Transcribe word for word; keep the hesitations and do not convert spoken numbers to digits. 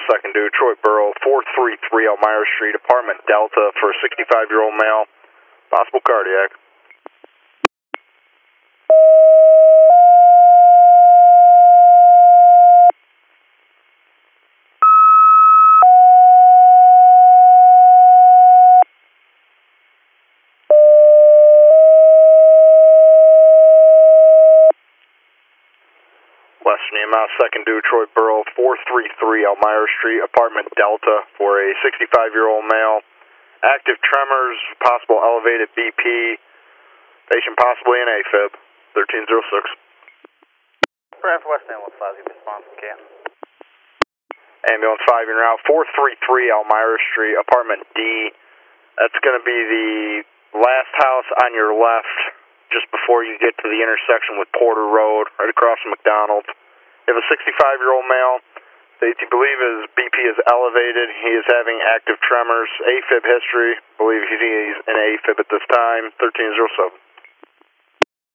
second to Detroit Borough, four three three Elmira Street, apartment Delta for a sixty-five-year-old male, possible cardiac. Western E M S, second to Detroit Borough, four three three Elmira Street, apartment Delta for a sixty-five-year-old male. Active tremors, possible elevated B P, patient possibly in AFib, thirteen oh six. Brad West Ambulance five, you response from Canton. Ambulance five en route, four three three Elmira Street, apartment D. That's going to be the last house on your left, just before you get to the intersection with Porter Road, right across from McDonald's. You have a sixty-five-year-old male. States you believe his B P is elevated. He is having active tremors. AFib history. Believe he's in AFib at this time. thirteen oh seven.